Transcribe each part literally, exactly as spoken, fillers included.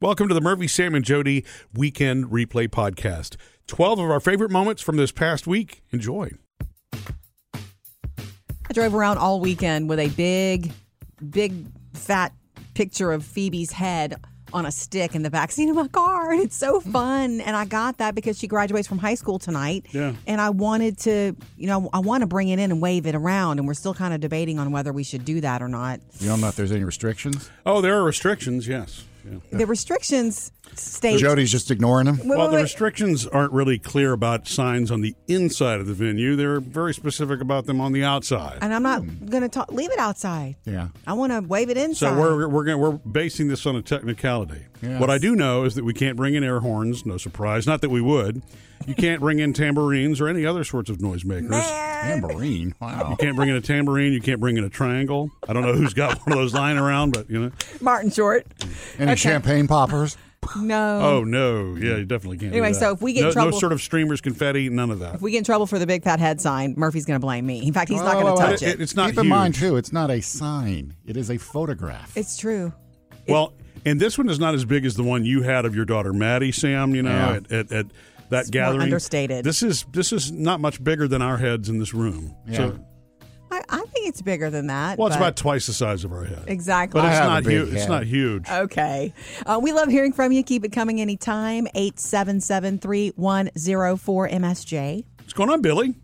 Welcome to the Murphy, Sam, and Jody Weekend Replay Podcast. twelve of our favorite moments from this past week. Enjoy. I drove around all weekend with a big, big, fat picture of Phoebe's head on a stick in the backseat of my car. And it's so fun. And I got that because she graduates from high school tonight. Yeah. And I wanted to, you know, I want to bring it in and wave it around. And we're still kind of debating on whether we should do that or not. You don't know if there's any restrictions? Oh, there are restrictions, yes. Yeah. The restrictions state... Jody's just ignoring them? Wait, Well, wait, the wait. restrictions aren't really clear about signs on the inside of the venue. They're very specific about them on the outside. And I'm not going to talk... Leave it outside. Yeah. I want to wave it inside. So we're we're gonna, we're basing this on a technicality. Yes. What I do know is that we can't bring in air horns. No surprise. Not that we would. You can't bring in tambourines or any other sorts of noisemakers. Tambourine? Wow. You can't bring in a tambourine. You can't bring in a triangle. I don't know who's got one of those lying around, but you know. Martin Short. Any champagne poppers? No. Oh no! Yeah, you definitely can't. Anyway, do that. so if we get in no, trouble- no sort of streamers, confetti, none of that. If we get in trouble for the big fat head sign, Murphy's going to blame me. In fact, he's not Whoa, going to whoa, touch whoa. it. It- it's not Keep in huge. mind, too, it's not a sign. It is a photograph. It's true. Well, and this one is not as big as the one you had of your daughter Maddie, Sam. You know, Yeah. at, at, at that It's more gathering. understated. This is this is not much bigger than our heads in this room. Yeah. So, I, I think it's bigger than that. well, it's but- about twice the size of our head. Exactly. But I it's have a not big huge. It's head. not huge. Okay. Uh, we love hearing from you. Keep it coming anytime. eight seven seven, three one zero four M S J. What's going on, Billy?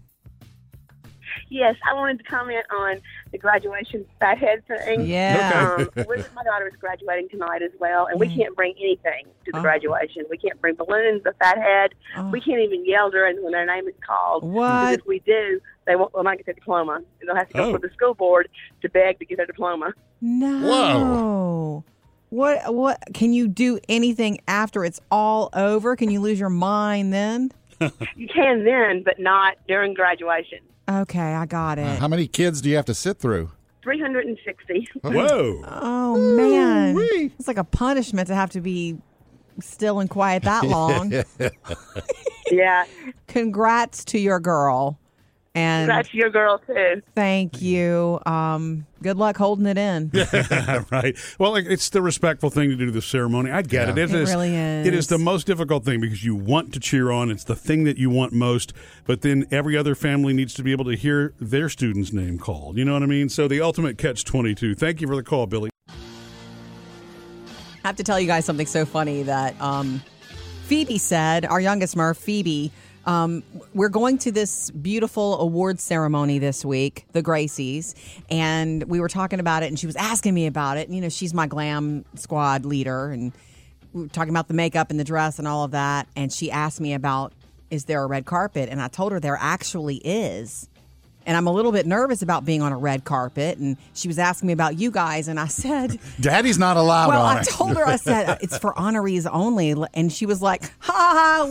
Yes, I wanted to comment on the graduation fathead thing. Yeah. Um, we, my daughter is graduating tonight as well, and we can't bring anything to the Oh. graduation. We can't bring balloons, a fathead. Oh. We can't even yell during when their name is called. What? Because if we do, they won't, they might get their diploma. And they'll have to go Oh. to the school board to beg to get their diploma. No. Whoa. What? What? Can you do anything after it's all over? Can you lose your mind then? You can then, but not during graduation. Okay, I got it. Uh, how many kids do you have to sit through? three hundred sixty. Whoa! Oh, man. Ooh-wee. It's like a punishment to have to be still and quiet that long. Yeah. Congrats to your girl. And That's your girl, too. thank you. Um, good luck holding it in. Right. Well, like, it's the respectful thing to do to the ceremony. I get Yeah. it. It, It is, really is. It is the most difficult thing because you want to cheer on. It's the thing that you want most. But then every other family needs to be able to hear their student's name called. You know what I mean? So the ultimate catch twenty-two. Thank you for the call, Billy. I have to tell you guys something so funny that um, Phoebe said, our youngest Murph, Phoebe, um, we're going to this beautiful award ceremony this week, the Gracies, and we were talking about it, and she was asking me about it. And, you know, she's my glam squad leader, and we were talking about the makeup and the dress and all of that, and she asked me about, is there a red carpet? And I told her there actually is. And I'm a little bit nervous about being on a red carpet. And she was asking me about you guys. And I said, Daddy's not allowed well, on I it. told her, I said, it's for honorees only. And she was like, ha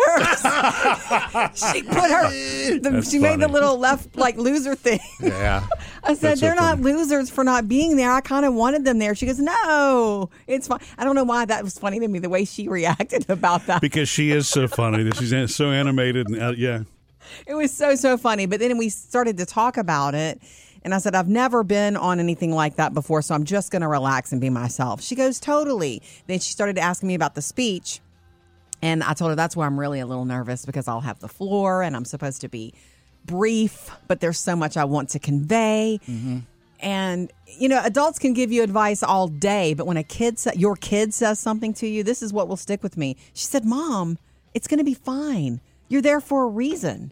ha, losers. She put her, the, That's she made the funny. little left, like, loser thing. Yeah. I said, That's so they're not funny. losers for not being there. I kind of wanted them there. She goes, no, it's fine. I don't know why that was funny to me, the way she reacted about that. Because she is so funny. That she's so animated. And uh, yeah. It was so, so funny. But then we started to talk about it. And I said, I've never been on anything like that before, so I'm just going to relax and be myself. She goes, totally. Then she started asking me about the speech. And I told her that's where I'm really a little nervous because I'll have the floor and I'm supposed to be brief, but there's so much I want to convey. Mm-hmm. And, you know, adults can give you advice all day, but when a kid, sa- your kid says something to you, this is what will stick with me. She said, Mom, it's going to be fine. You're there for a reason.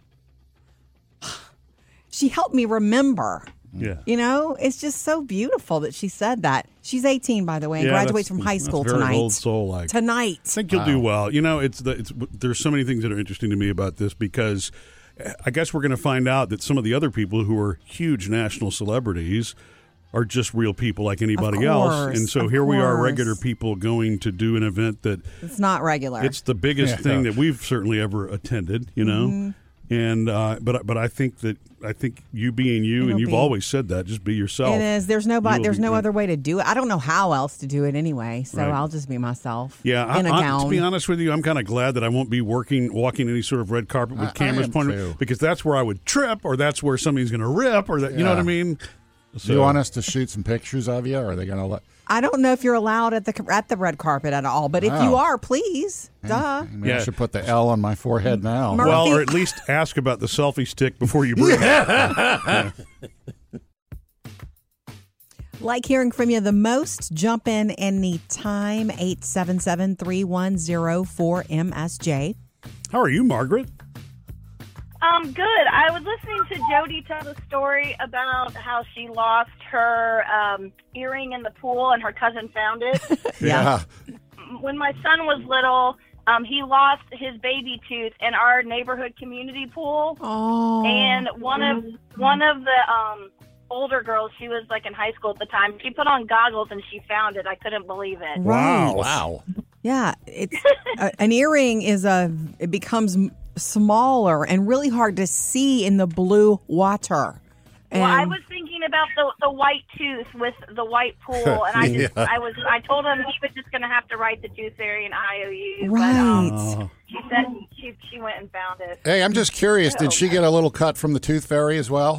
She helped me remember. Yeah. You know, it's just so beautiful that she said that. She's eighteen, by the way, and Yeah, graduates that's- from high that's school very tonight. old soul-like. Tonight. I think you'll do well. You know, it's the it's there's so many things that are interesting to me about this because I guess we're going to find out that some of the other people who are huge national celebrities are just real people like anybody else. course, And so of here we are, course. regular people going to do an event that It's not regular. it's the biggest Yeah. thing that we've certainly ever attended, you know. Mm-hmm. And uh, but but I think that I think you being you, It'll and you've be- always said that, just be yourself. It is. There's no, You will there's be no great. other way to do it. I don't know how else to do it anyway, so Right. I'll just be myself. Yeah, in a I, I, gown. to be honest with you, I'm kind of glad that I won't be working, walking any sort of red carpet with I- I cameras am pointed, too. because that's where I would trip, or that's where somebody's going to rip, or that you know what I Yeah. mean. Do you want us to shoot some pictures of you, or are they going to let? I don't know if you're allowed at the at the red carpet at all, but if Wow. you are, please, duh. Maybe Yeah. I should put the L on my forehead now. Murphy- Well, or at least ask about the selfie stick before you bring it. Like hearing from you the most. Jump in anytime. eight seven seven, three one zero, four M S J. How are you, Margaret? Um, good. I was listening to Jody tell the story about how she lost her um, earring in the pool and her cousin found it. Yeah. When my son was little, um, he lost his baby tooth in our neighborhood community pool. Oh. And one of one of the um, older girls, she was like in high school at the time, she put on goggles and she found it. I couldn't believe it. Right. Wow. Yeah, it's uh, an earring is a it becomes m- smaller and really hard to see in the blue water. And Well, I was thinking about the the white tooth with the white pool, and I just I was I told him he was just going to have to write the tooth fairy and I O U. right. But, um, she said she she went and found it. Hey, I'm just curious. Did she get a little cut from the Tooth Fairy as well?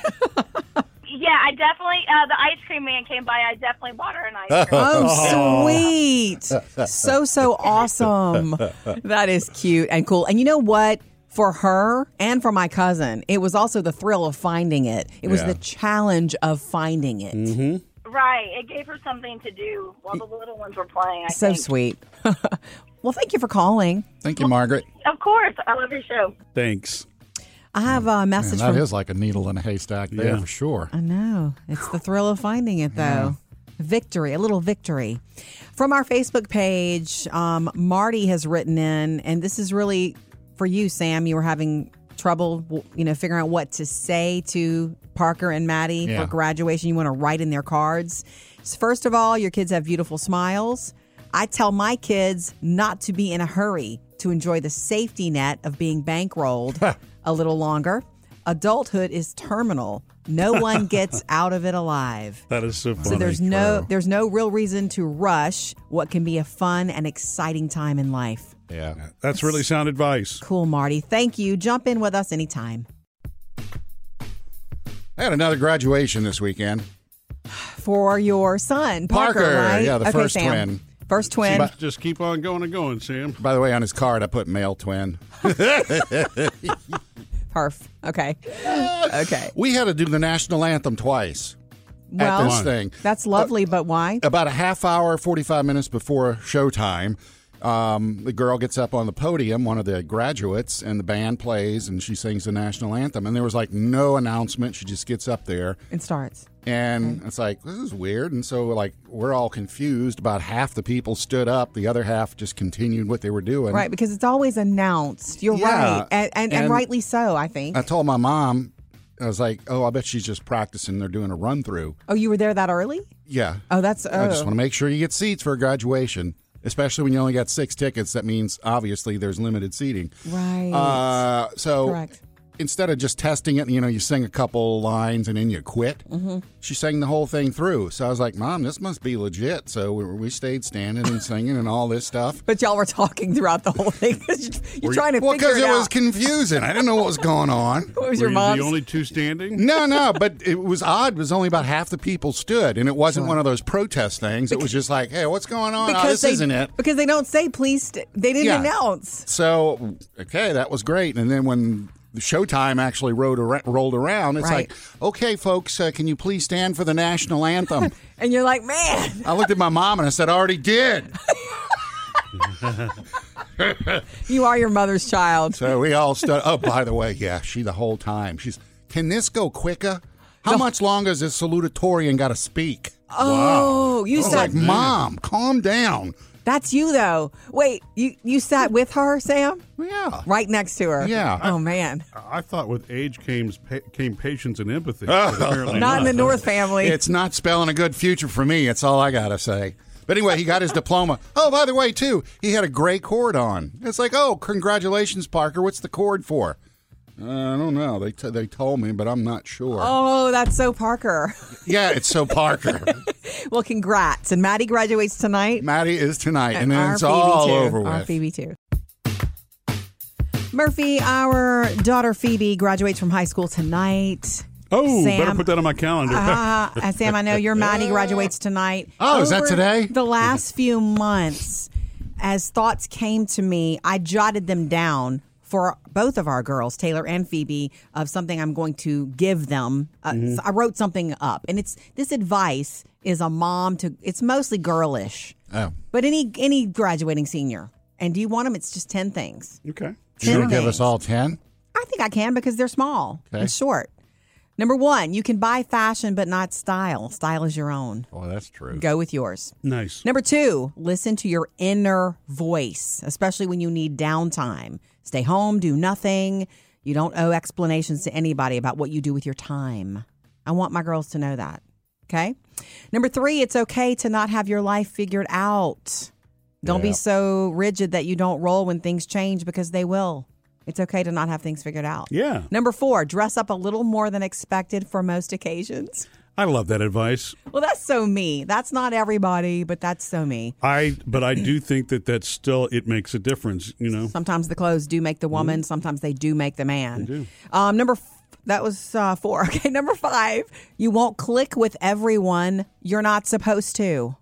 Yeah, I definitely. Uh, the ice cream man came by. I definitely bought her an ice cream. Oh, sweet. So, so awesome. That is cute and cool. And you know what? For her and for my cousin, it was also the thrill of finding it. It was Yeah. the challenge of finding it. Mm-hmm. Right. It gave her something to do while the little ones were playing. I So think. sweet. Well, thank you for calling. Thank you, Margaret. Of course, I love your show. Thanks. I have a Man, message that from. is like a needle in a haystack there Yeah. for sure. I know. It's the thrill of finding it, though. Victory, a little victory. From our Facebook page, um, Marty has written in, and this is really for you, Sam. You were having trouble, you know, figuring out what to say to Parker and Maddie Yeah. for graduation. You want to write in their cards. So first of all, your kids have beautiful smiles. I tell my kids not to be in a hurry to enjoy the safety net of being bankrolled a little longer. Adulthood is terminal. No one gets out of it alive. That is so funny. So there's no there's no real reason to rush what can be a fun and exciting time in life. Yeah. That's really sound advice. Cool, Marty. Thank you. Jump in with us anytime. I had another graduation this weekend. For your son, Parker, Parker, right? yeah, the Okay, first Sam. twin. First twin. But just keep on going and going, Sam. By the way, on his card, I put male twin. Perf. Okay. Okay. We had to do the national anthem twice Well, at this thing. that's lovely, but why? About a half hour, forty-five minutes before showtime, um, the girl gets up on the podium, one of the graduates, and the band plays, and she sings the national anthem. And there was like no announcement. She just gets up there, It starts. and it's like, this is weird. And so, like, we're all confused. About half the people stood up, the other half just continued what they were doing. Right, because it's always announced. You're Yeah, right. And, and, and and- rightly so, I think. I told my mom, I was like, oh, I bet she's just practicing. They're doing a run through. Oh, you were there that early? Yeah. Oh, that's. Oh. I just want to make sure you get seats for a graduation, especially when you only got six tickets. That means obviously there's limited seating. Right. Uh, so Correct. instead of just testing it, you know, you sing a couple lines and then you quit. Mm-hmm. She sang the whole thing through. So I was like, Mom, this must be legit. So we, we stayed standing and singing and all this stuff. But y'all were talking throughout the whole thing. You're, you're trying to Well, figure because it it was out. confusing. I didn't know what was going on. What was Were your you mom's? the only two standing? No, no, but it was odd. It was only about half the people stood, and it wasn't one of those protest things. It was just like, hey, what's going on? Oh, this they, isn't it. Because they don't say please. St- they didn't Yeah. announce. So, okay, that was great. And then when the showtime actually rolled, ar- rolled around, it's Right. like, okay, folks, uh, can you please stand for the national anthem? And you're like, man, I looked at my mom and I said, I already did. you are your mother's child. So we all stood. Oh, by the way, yeah, she the whole time. She's, can this go quicker? How much longer is this salutatorian got to speak? Oh, you I was sat. like, Mom, calm down. That's you though. Wait, you you sat with her, Sam? Yeah. Right next to her. Yeah. Oh man, I thought with age came pa- came patience and empathy. but apparently not in the North family. It's not spelling a good future for me. It's all I got to say. But anyway, he got his diploma. Oh, by the way, too, he had a gray cord on. It's like, oh, congratulations, Parker. What's the cord for? Uh, I don't know. They t- they told me, but I'm not sure. Oh, that's so Parker. Yeah, it's so Parker. Well, congrats. And Maddie graduates tonight. Maddie is tonight, and then our it's Phoebe all too. over Our with. Phoebe too. Murphy, our daughter Phoebe graduates from high school tonight. Oh, Sam, better put that on my calendar. uh, uh, Sam, I know your Maddie graduates tonight. Oh, is that Over today? The last few months, as thoughts came to me, I jotted them down for both of our girls, Taylor and Phoebe, of something I'm going to give them. Uh, Mm-hmm. so I wrote something up, and it's this advice is a mom to. It's mostly girlish, Oh. but any any graduating senior. And do you want them? It's just ten things. Okay. You ten gonna give things. us all ten? I think I can because they're small Okay. and short. Number one, you can buy fashion but not style. Style is your own. Oh, that's true. Go with yours. Nice. Number two, listen to your inner voice, especially when you need downtime. Stay home, do nothing. You don't owe explanations to anybody about what you do with your time. I want my girls to know that. Okay? Number three, it's okay to not have your life figured out. Don't Yeah. be so rigid that you don't roll when things change because they will. It's okay to not have things figured out. Yeah. Number four, dress up a little more than expected for most occasions. I love that advice. Well, that's so me. That's not everybody, but that's so me. I, but I do think that that's still, it makes a difference, you know? Sometimes the clothes do make the woman. Sometimes they do make the man. They do. Um, number f- that was uh, four. Okay, number five. You won't click with everyone. You're not supposed to.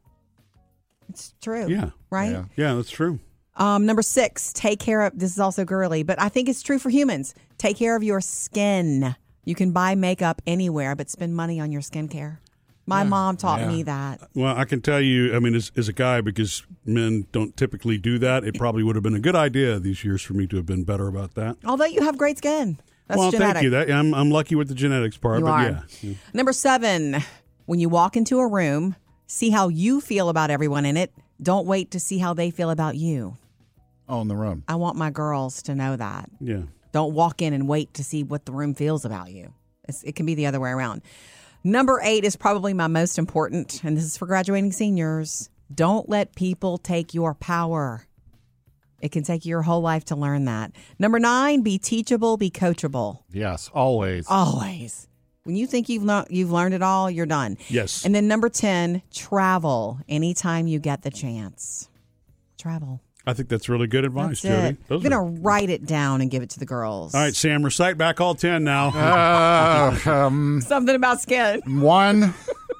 It's true. Yeah. Right. Yeah. Yeah, that's true. Um, number six. Take care of. This is also girly, but I think it's true for humans. Take care of your skin. You can buy makeup anywhere, but spend money on your skincare. My mom taught Yeah. me that. Well, I can tell you, I mean, as, as a guy, because men don't typically do that, it probably would have been a good idea these years for me to have been better about that. Although you have great skin. That's well, genetic. thank you. That I'm, I'm lucky with the genetics part, You but are. yeah. yeah. Number seven, when you walk into a room, see how you feel about everyone in it. Don't wait to see how they feel about you. Oh, in the room. I want my girls to know that. Yeah. Don't walk in and wait to see what the room feels about you. It's, it can be the other way around. Number eight is probably my most important, and this is for graduating seniors. Don't let people take your power. It can take you your whole life to learn that. Number nine, be teachable, be coachable. Yes, always. Always. When you think you've learned you've learned it all, you're done. Yes. And then number ten, travel anytime you get the chance. Travel. I think that's really good advice, That's Jody. it. Those I'm are- going to write it down and give it to the girls. All right, Sam, recite back all ten now. Uh, um, Something about skin. one.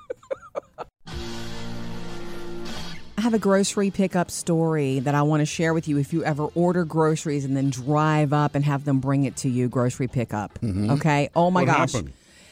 I have a grocery pickup story that I want to share with you if you ever order groceries and then drive up and have them bring it to you, grocery pickup. Okay? Oh, my What gosh. happened?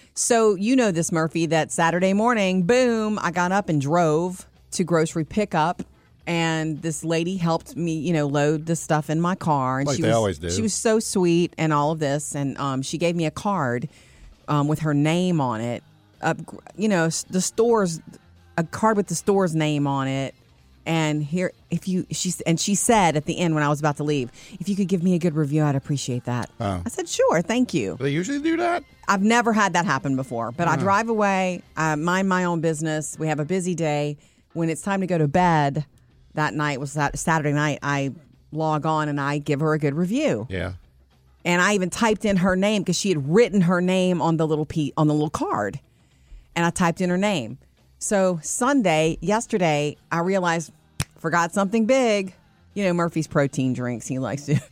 So you know this, Murphy, that Saturday morning, boom, I got up and drove to grocery pickup. And this lady helped me, you know, load the stuff in my car. And Like she they was, always do. She was so sweet and all of this. And um, she gave me a card um, with her name on it. Uh, you know, s- the store's, a card with the store's name on it. And here, if you, she, and she said at the end when I was about to leave, if you could give me a good review, I'd appreciate that. Oh. I said, sure, thank you. They usually do that? I've never had that happen before, but I drive away, I mind my own business. We have a busy day. When it's time to go to bed, that night was that Saturday night, I log on and I give her a good review. Yeah. And I even typed in her name because she had written her name on the little pe- on the little card. And I typed in her name. So Sunday, yesterday, I realized forgot something big. You know, Murphy's protein drinks. He likes to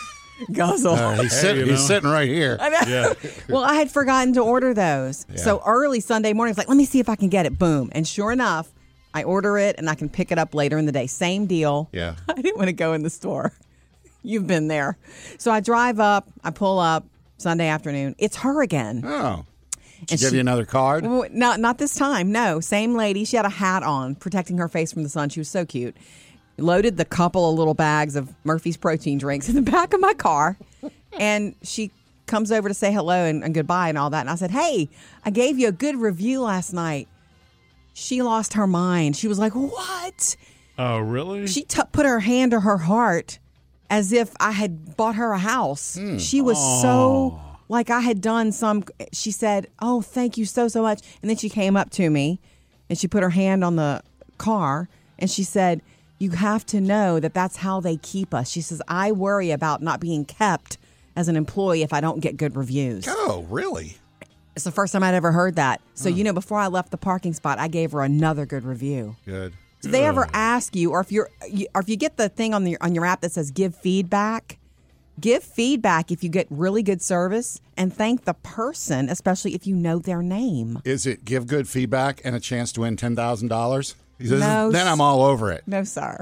guzzle. Uh, he's, sit- you he's know. sitting right here. Yeah. Well, I had forgotten to order those. So early Sunday morning, I was like, let me see if I can get it. Boom. And sure enough, I order it and I can pick it up later in the day. Same deal. Yeah. I didn't want to go in the store. You've been there. So I drive up, I pull up Sunday afternoon. It's her again. Oh. Did she And give she- you another card? Well, Not, not this time. No. Same lady. She had a hat on, protecting her face from the sun. She was so cute. Loaded the couple of little bags of Murphy's protein drinks in the back of my car. And she comes over to say hello and, and goodbye and all that. And I said, hey, I gave you a good review last night. She lost her mind. She was like, what? Oh, really? She t- put her hand to her heart as if I had bought her a house. She was so like I had done some. She said, oh, thank you so, so much. And then she came up to me and she put her hand on the car and she said, you have to know that that's how they keep us. She says, I worry about not being kept as an employee if I don't get good reviews. Oh, really? It's the first time I'd ever heard that. So, you know, before I left the parking spot, I gave her another good review. Good. Do they ever ask you, or if you're, you, or if you get the thing on your on your app that says give feedback, Give feedback if you get really good service, and thank the person, especially if you know their name. Is it give good feedback and a chance to win ten thousand dollars? No, Then I'm all over it. No, sir.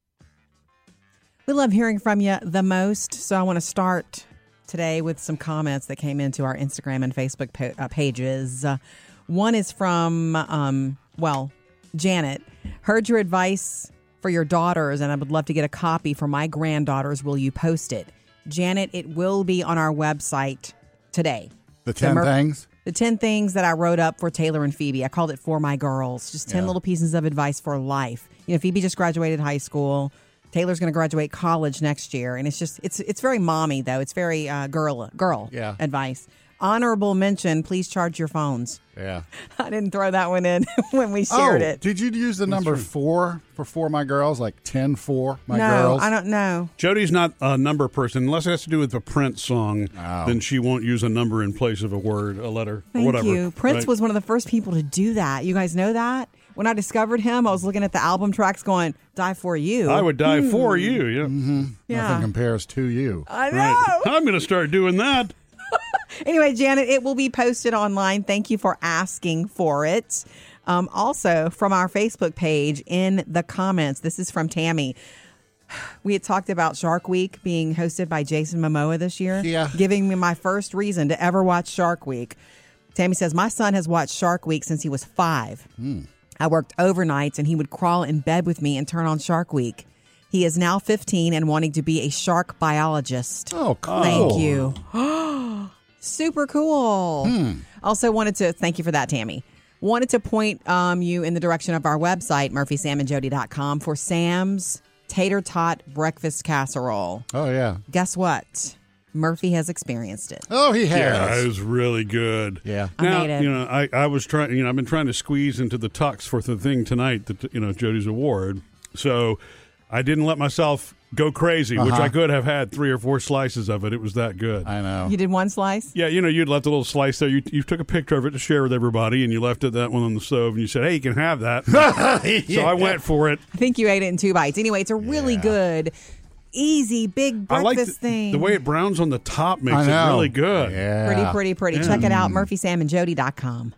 We love hearing from you the most, so I want to start today with some comments that came into our Instagram and Facebook pa- uh, pages. Uh, one is from, um, well, Janet. Heard your advice for your daughters, and I would love to get a copy for my granddaughters. Will you post it? Janet, it will be on our website today. The ten Mer- things? The ten things that I wrote up for Taylor and Phoebe. I called it For My Girls. Just ten Yeah. little pieces of advice for life. You know, Phoebe just graduated high school. Taylor's going to graduate college next year. And it's just, it's it's very mommy, though. It's very uh, girl girl Yeah. advice. Honorable mention, please charge your phones. Yeah. I didn't throw that one in when we shared oh, it. Did you use the number four for four my girls? Like ten for my no, girls? I don't know. Jody's not a number person unless it has to do with a Prince song. Oh. Then she won't use a number in place of a word, a letter, Thank or whatever. you. Prince right? was one of the first people to do that. You guys know that? When I discovered him, I was looking at the album tracks going, Die For You. I would die for you. Yeah, Mm-hmm. Yeah. Nothing compares to you. I know. right. I'm going to start doing that. Anyway, Janet, it will be posted online. Thank you for asking for it. Um, also, from our Facebook page in the comments, this is from Tammy. We had talked about Shark Week being hosted by Jason Momoa this year. Yeah. Giving me my first reason to ever watch Shark Week. Tammy says, my son has watched Shark Week since he was five. Mm. I worked overnights and he would crawl in bed with me and turn on Shark Week. He is now fifteen and wanting to be a shark biologist. Oh, cool. Thank you. Super cool. Hmm. Also wanted to thank you for that, Tammy. Wanted to point um, you in the direction of our website, murphy sam and jody dot com, for Sam's Tater Tot Breakfast Casserole. Oh, yeah. Guess what? Murphy has experienced it. Oh, he has. Yeah, it was really good. Yeah. I Now, made it. you know, I, I was trying, you know, I've been trying to squeeze into the tux for the thing tonight, that, you know, Jody's award. So I didn't let myself go crazy, which Uh-huh. I could have had three or four slices of it. It was that good. I know. You did one slice? Yeah, you know, you'd left a little slice there. You, you took a picture of it to share with everybody, and you left it that one on the stove, and you said, hey, you can have that. So I went for it. I think you ate it in two bites. Anyway, it's a really Yeah. good, easy, big I like breakfast the, thing. the way it browns on the top makes I it know. really good. Yeah. Pretty, pretty, pretty. Yeah. Check it out, murphy sam and jody dot com.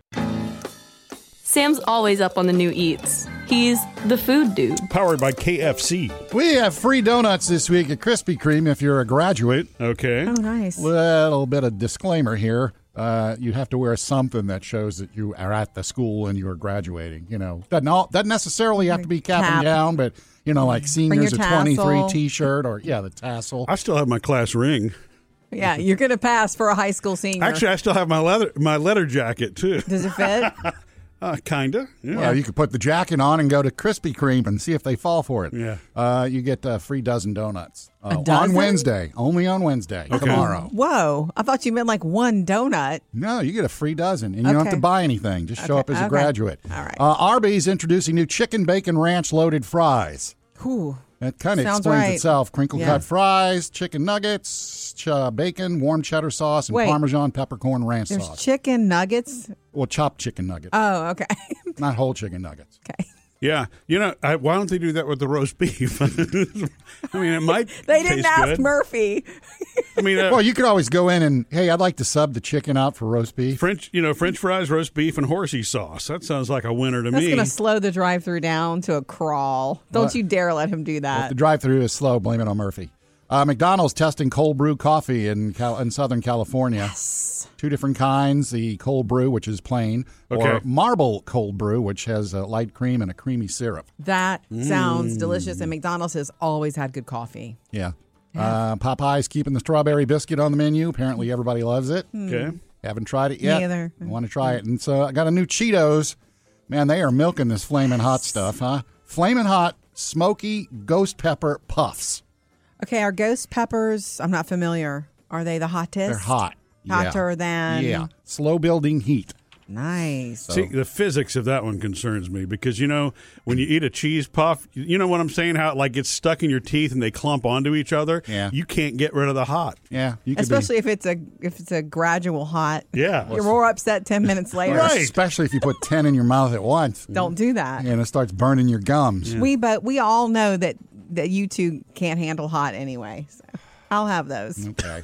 Sam's always up on the new eats. He's the food dude. Powered by K F C. We have free donuts this week at Krispy Kreme if you're a graduate. Okay. Oh, nice. Little bit of disclaimer here. Uh, you have to wear something that shows that you are at the school and you are graduating. You know, doesn't all, doesn't necessarily have to be cap, Cap. and gown, but you know, like seniors a your twenty-three tassel. T-shirt or yeah, the tassel. I still have my class ring. Yeah, you're going to pass for a high school senior. Actually, I still have my leather my leather jacket too. Does it fit? Uh, kinda. Yeah. Well, you could put the jacket on and go to Krispy Kreme and see if they fall for it. Yeah. Uh, you get a free dozen donuts uh, dozen? on Wednesday. Only on Wednesday. Okay. Tomorrow. Whoa. I thought you meant like one donut. No, you get a free dozen, and you don't have Okay. to buy anything. Just show Okay, up as a okay. graduate. All right. Uh, Arby's introducing new chicken bacon ranch loaded fries. Whew. That kind of Sounds explains right. itself. Crinkle Yeah. cut fries, chicken nuggets, ch- uh, bacon, warm cheddar sauce, and Wait. Parmesan peppercorn ranch There's sauce. chicken nuggets. well, chopped chicken nuggets, Oh, okay. not whole chicken nuggets. Okay. Yeah. You know, I, why don't they do that with the roast beef? I mean, it might. They didn't taste ask good. Murphy. I mean, uh, Well, you could always go in and, hey, I'd like to sub the chicken out for roast beef. French, you know, French fries, roast beef, and horsey sauce. That sounds like a winner to That's me. going to slow the drive-through down to a crawl. Don't What? you dare let him do If that. the drive-through is slow, blame it on Murphy. Uh, McDonald's testing cold brew coffee in Cal- in Southern California. Yes. Two different kinds, the cold brew, which is plain, or Okay. marble cold brew, which has a light cream and a creamy syrup. That Mm. sounds delicious, and McDonald's has always had good coffee. Yeah. Uh, Popeye's keeping the strawberry biscuit on the menu. Apparently everybody loves it. Okay. Haven't tried it yet. Neither. Want to try it. And so I got a new Cheetos. Man, they are milking this flaming hot stuff, huh? Flaming hot, smoky ghost pepper puffs. Okay, our ghost peppers, I'm not familiar. Are they the hottest? They're hot. Hotter yeah. than... Yeah. Slow building heat. Nice. See, the physics of that one concerns me because, you know, when you eat a cheese puff, you know what I'm saying? How it like gets stuck in your teeth and they clump onto each other. Yeah. You can't get rid of the hot. Yeah. You could Especially if it's a if it's a gradual hot. Yeah. You're more upset ten minutes be, later. Right. Especially if you put ten in your mouth at once. Don't do that. And it starts burning your gums. We but we all know that that you two can't handle hot anyway. So. I'll have those. Okay.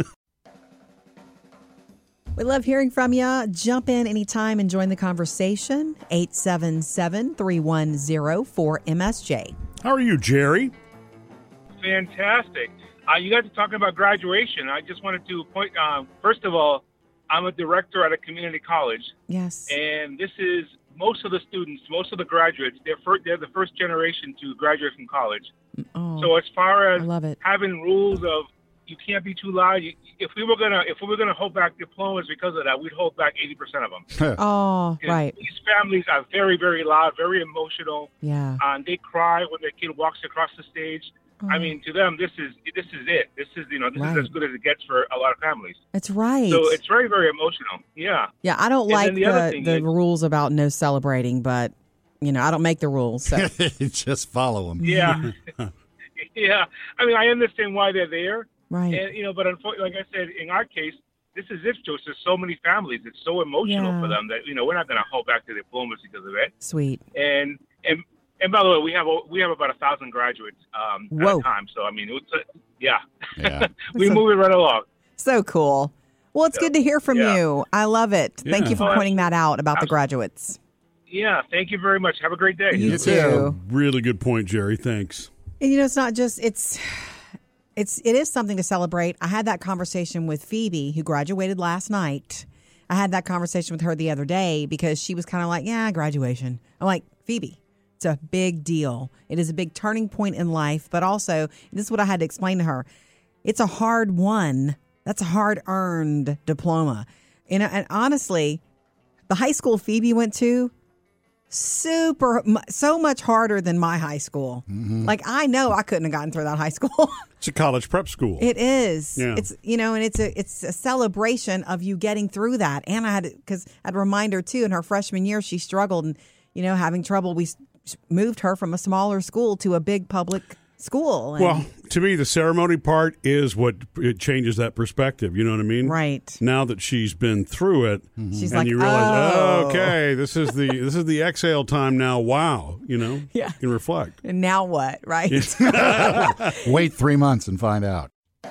We love hearing from you. Jump in anytime and join the conversation. eight seven seven, three one zero, four M S J. How are you, Jerry? Fantastic. Uh, you guys are talking about graduation. I just wanted to point, uh, first of all, I'm a director at a community college. Yes. And this is most of the students, most of the graduates, they're, first, they're the first generation to graduate from college. Oh, So as far as I love it. having rules of you can't be too loud, you, if we were gonna if we were gonna hold back diplomas because of that, we'd hold back eighty percent of them. Oh, And right. These families are very, very loud, very emotional, Yeah. uh, and they cry when their kid walks across the stage. I Oh, mean, to them, this is this is it. This is you know this Right. is as good as it gets for a lot of families. It's right. So it's very, very emotional. Yeah. yeah, I don't and like then the other the, thing the is- rules about no celebrating, but, you know, I don't make the rules. So. Just follow them. Yeah. yeah. I mean, I understand why they're there. Right. And, you know, but unfortunately, like I said, in our case, this is Ipsos. There's so many families. It's so emotional Yeah. for them that, you know, we're not going to hold back the diplomas because of it. Sweet. And, and, and by the way, we have we have about a thousand graduates um, at Whoa. a time. So I mean, it's a, yeah, Yeah. we That's a- move it right along. So cool. Well, it's good to hear from Yeah. you. I love it. Thank Yeah. you for Oh, pointing that out about the absolutely. graduates. Yeah, thank you very much. Have a great day. You You too. too. Really good point, Jerry. Thanks. And you know, it's not just it's it's it is something to celebrate. I had that conversation with Phoebe, who graduated last night. I had that conversation with her the other day because she was kind of like, "Yeah, graduation." I'm like, "Phoebe, it's a big deal. It is a big turning point in life, but also this is what I had to explain to her. It's a hard one. That's a hard earned diploma." And, and honestly, the high school Phoebe went to, super, mu- so much harder than my high school. Like, I know I couldn't have gotten through that high school. It's a college prep school. It is. Yeah. It's, you know, and it's a it's a celebration of you getting through that. And I had, because I'd remind her too, in her freshman year, she struggled and, you know, having trouble. We s- moved her from a smaller school to a big public school. And, Well, to me, the ceremony part is what it changes that perspective. You know what I mean? right. Now that she's been through it, She's and like, you realize, oh, okay, this is the this is the exhale time now. Wow, you know, Yeah. you can reflect. And now what? Right. Wait three months and find out.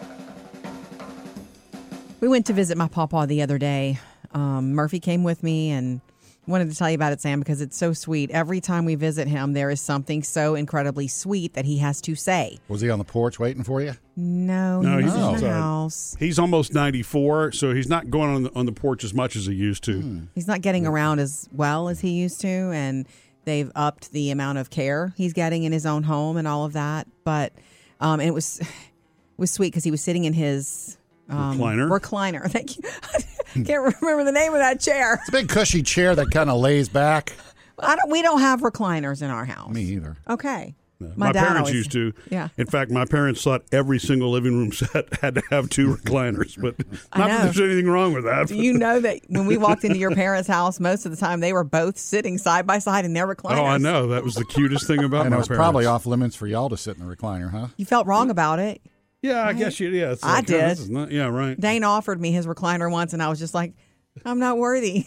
We went to visit my pawpaw the other day. Um, Murphy came with me and wanted to tell you about it, Sam, because it's so sweet. Every time we visit him, there is something so incredibly sweet that he has to say. Was he on the porch waiting for you? No, No, he's he's in the outside. house. He's almost ninety-four, so he's not going on the, on the porch as much as he used to. He's not getting around as well as he used to, and they've upped the amount of care he's getting in his own home and all of that. But um, and it was it was sweet because he was sitting in his um, Recliner? Recliner. Thank you. I can't remember the name of that chair. It's a big cushy chair that kind of lays back. I don't. We don't have recliners in our house. Me either. Okay. My, dad parents always- used to. Yeah. In fact, my parents thought every single living room set had to have two recliners, but I not know. that there's anything wrong with that. Do you know that when we walked into your parents' house, most of the time they were both sitting side by side in their recliners? Oh, I know. That was the cutest thing about And my it was parents. probably off limits for y'all to sit in the recliner, huh? You felt wrong about it. Yeah, I guess you. Yeah, it's I like, oh, this did. is not- yeah, right. Dane offered me his recliner once, and I was just like, I'm not worthy.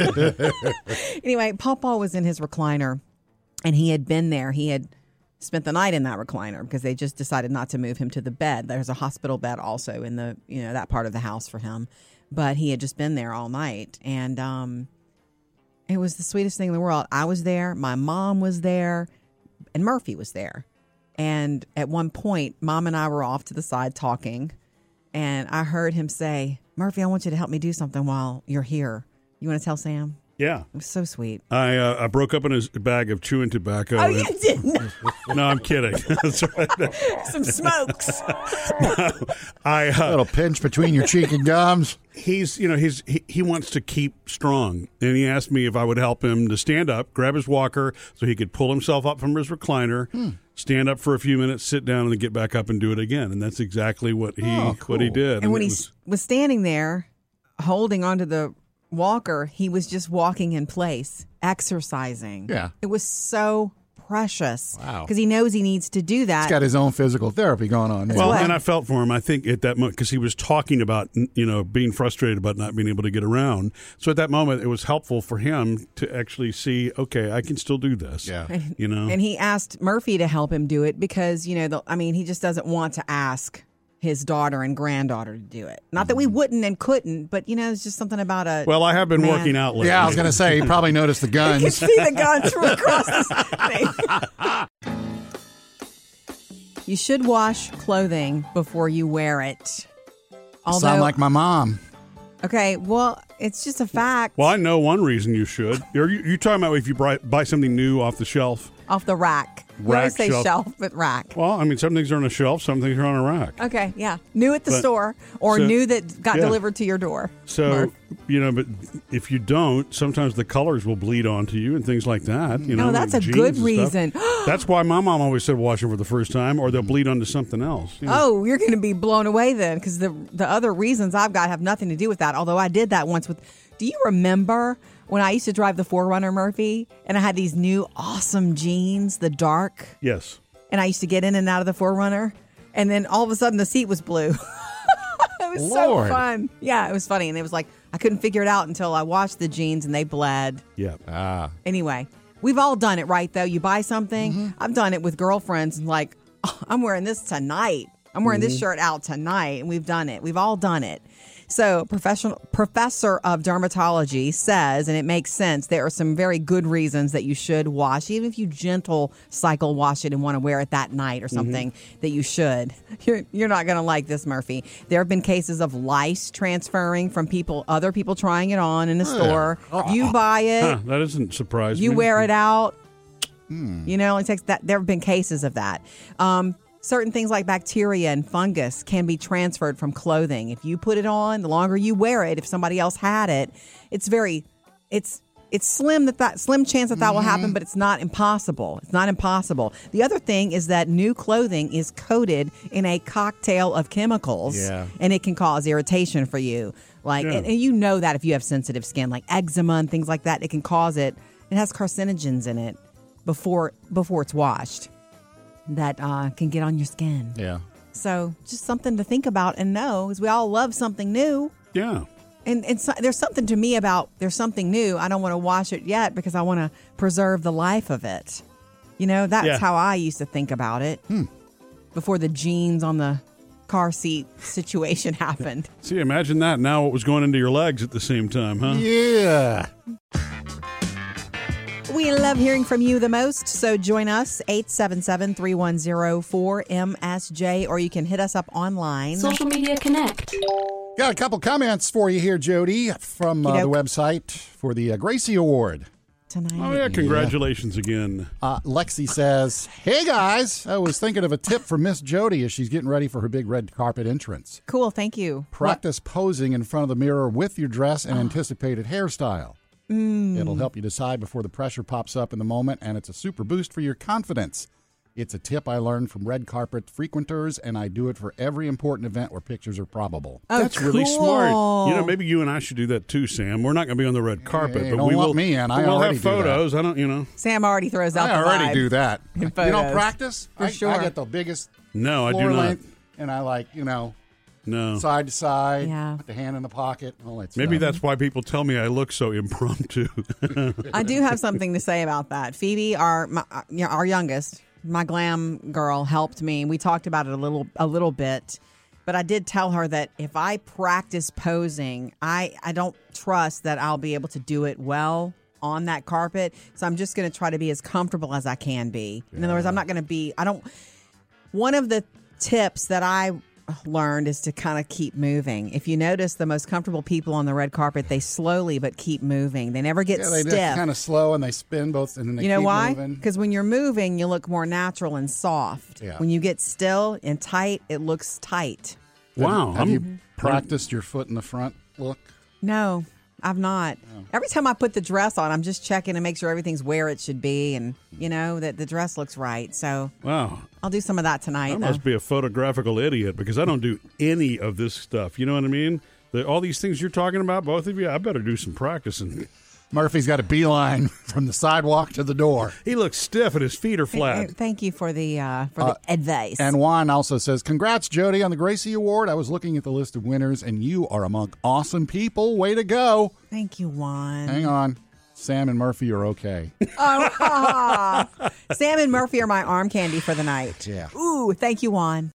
Anyway, Pawpaw was in his recliner, and he had been there. He had spent the night in that recliner because they just decided not to move him to the bed. There's a hospital bed also in the, you know, that part of the house for him. But he had just been there all night, and um, it was the sweetest thing in the world. I was there. My mom was there, and Murphy was there. And at one point, Mom and I were off to the side talking, and I heard him say, Murphy, I want you to help me do something while you're here. You want to tell Sam? Yeah. It was so sweet. I uh, I broke up in his bag of chewing tobacco. Oh, and- you didn't. No, I'm kidding. That's right. Some smokes. I A uh, little pinch between your cheek and gums. he's you know he's he, he wants to keep strong, and he asked me if I would help him to stand up, grab his walker so he could pull himself up from his recliner, stand up for a few minutes, sit down, and then get back up and do it again. And that's exactly what he Oh, what he cool. did. And when it he was- s was standing there holding onto the walker, he was just walking in place, exercising. Yeah. It was so precious. Wow. Because he knows he needs to do that. He's got his own physical therapy going on. there. Well, what- and I felt for him. I think at that moment, because he was talking about, you know, being frustrated about not being able to get around. So at that moment, it was helpful for him to actually see, okay, I can still do this. Yeah. You know? And he asked Murphy to help him do it because, you know, the, I mean, he just doesn't want to ask his daughter and granddaughter to do it. Not that we wouldn't and couldn't, but you know, it's just something about a. Well, I have been man. working out lately. Yeah, I was going to say, you probably noticed the You can guns. see the guns from across the face. You should wash clothing before you wear it. Although, Sound like my mom. okay, well, it's just a fact. Well, I know one reason you should. Are you you talking about if you buy, buy something new off the shelf? Off the rack. We always Rack, say shelf. shelf, but rack. Well, I mean, some things are on a shelf, some things are on a rack. Okay, yeah. New at the But- store or so- new that got yeah. delivered to your door. So, Murph. you know, but if you don't, sometimes the colors will bleed onto you and things like that. You know, No, that's like a jeans good and stuff. reason. That's why my mom always said wash them for the first time, or they'll bleed onto something else. you know. Oh, you're going to be blown away then, because the the other reasons I've got have nothing to do with that. Although I did that once with. Do you remember when I used to drive the four runner, Murphy, and I had these new awesome jeans, the dark, Yes. and I used to get in and out of the four runner, and then all of a sudden the seat was blue. It was Lord. so fun. Yeah, it was funny, and it was like I couldn't figure it out until I washed the jeans and they bled. Yeah. Ah. Anyway, we've all done it, right? Though you buy something, Mm-hmm. I've done it with girlfriends, and like, oh, I'm wearing this tonight. I'm wearing Mm-hmm. this shirt out tonight, and we've done it. We've all done it. So, professional professor of dermatology says, and it makes sense. There are some very good reasons that you should wash, even if you gentle cycle wash it and want to wear it that night or something. That you should. You're you're not going to like this, Murphy. There have been cases of lice transferring from people, other people trying it on in the store. You buy it. Huh, that doesn't surprise You me. wear it out. You know, it takes that. There have been cases of that. Um, certain things like bacteria and fungus can be transferred from clothing. If you put it on, the longer you wear it, if somebody else had it, it's very, it's it's slim that that slim chance that that will happen, but it's not impossible. It's not impossible. The other thing is that new clothing is coated in a cocktail of chemicals, Yeah. and it can cause irritation for you. Like, Yeah. and, and you know that if you have sensitive skin, like eczema and things like that, it can cause it. It has carcinogens in it before before it's washed that uh, can get on your skin. Yeah. So just something to think about and know, because we all love something new. Yeah. And, and so, there's something to me about there's something new. I don't want to wash it yet because I want to preserve the life of it. You know, that's Yeah. how I used to think about it before the jeans on the car seat situation happened. See, imagine that. Now what was going into your legs at the same time, huh? Yeah. We love hearing from you the most, so join us, eight seven seven, three one zero, four M S J, or you can hit us up online. Social Media Connect. Got a couple comments for you here, Jody, from uh, the Okey-doke. website for the uh, Gracie Award. Tonight. Oh, yeah. Congratulations again. Uh, Lexi says, hey, guys, I was thinking of a tip for Miss Jody as she's getting ready for her big red carpet entrance. Cool, thank you. Practice posing in front of the mirror with your dress and anticipated hairstyle. It'll help you decide before the pressure pops up in the moment, and it's a super boost for your confidence. It's a tip I learned from red carpet frequenters, and I do it for every important event where pictures are probable. Oh, That's really cool. smart. You know, maybe you and I should do that too, Sam. We're not going to be on the red carpet, Hey, but don't we lump will. me in. I but we'll already have do that. photos. I don't, you know. Sam already throws out I the already vibe. do that. In You photos. don't practice? For I, sure. I get the biggest No, I floor do not. length, and I like, you know, No. side to side, Yeah. put the hand in the pocket, all that Maybe stuff. that's why people tell me I look so impromptu. I do have something to say about that. Phoebe, our my, uh, you know, our youngest, my glam girl, helped me. We talked about it a little a little bit, but I did tell her that if I practice posing, I I don't trust that I'll be able to do it well on that carpet. So I'm just going to try to be as comfortable as I can be. In other words, I'm not going to be. I don't. One of the tips that I learned is to kind of keep moving. If you notice, the most comfortable people on the red carpet, they slowly but keep moving. They never get Yeah, they stiff. just kind of slow and they spin both, and then they You know keep why? moving. Because when you're moving, you look more natural and soft. Yeah. When you get still and tight, it looks tight. Wow. Have I'm, you practiced your foot in the front look? No, I've not. Every time I put the dress on, I'm just checking to make sure everything's where it should be and, you know, that the dress looks right. So wow. I'll do some of that tonight. I though. must be a photographical idiot because I don't do any of this stuff. You know what I mean? The, all these things you're talking about, both of you, I better do some practicing. Murphy's got a beeline from the sidewalk to the door. He looks stiff and his feet are Uh, flat. Thank you for the uh, for the advice. And Juan also says, congrats, Jody, on the Gracie Award. I was looking at the list of winners, and you are among awesome people. Way to go. Thank you, Juan. Hang on. Sam and Murphy are okay. Oh, Sam and Murphy are my arm candy for the night. Yeah. Ooh, thank you, Juan.